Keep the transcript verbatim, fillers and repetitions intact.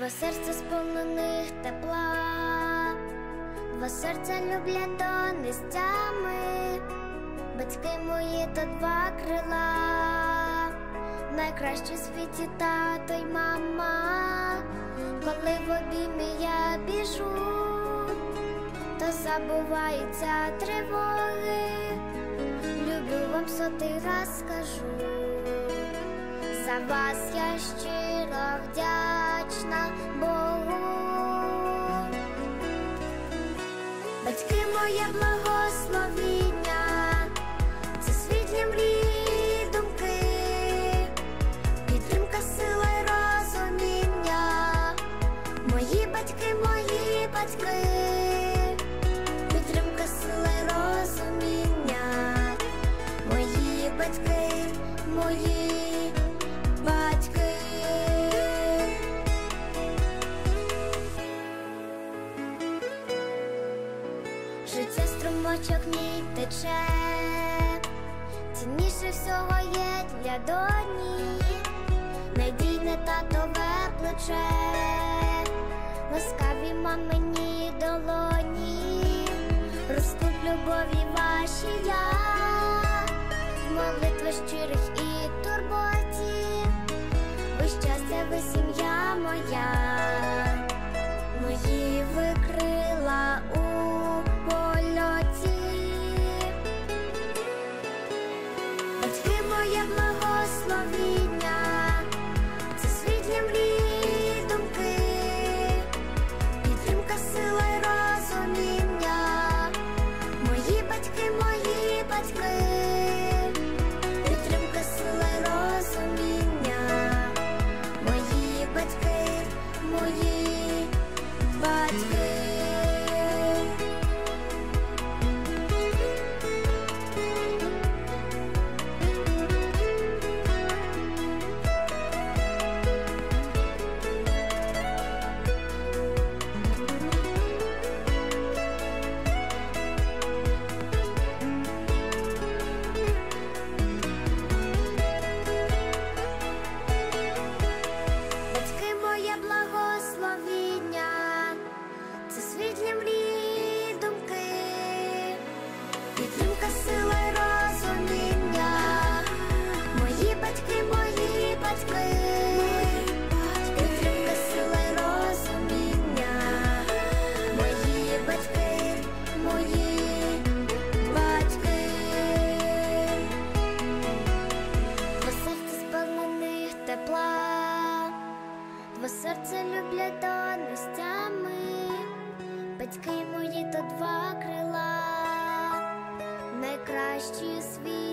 Два серця сповнених тепла, два серця люблять донестями. Батьки мої то два крила, найкращі в світі тато й мама. Коли в обіймі я біжу, то забуваються тривоги. Люблю вам сотий раз скажу, за вас я щиро вдячна Богу. Батьки моє благословіння, це світлі мрії думки, підтримка, сила й розуміння. Мої батьки, мої батьки, підтримка, сила й розуміння. Мої батьки, мої батьки. Життя струмочок мій тече, цінніше всього є для доні, надійне татове плече, ласкаві мамині долоні. Ростуть в любові ваші я, в молитвах щирих і турботі. Ви щастя, ви сім'я моя, мої ви крила у польоті. Батьки моє благословіння, це світлі мрії думки, підтримка, сила й розуміння. Мої батьки, мої батьки, підтримка, сила й розуміння. Мої батьки, мої батьки. Батьки моє благословіння, це світлі мрії думки, підтримка, сила й розуміння. Мої батьки, мої батьки, підтримка, сила й розуміння. Мої батьки, мої батьки. Два серця сповнених тепла, два серця люблять донестями. Батьки мої то два крила, найкращі у світі.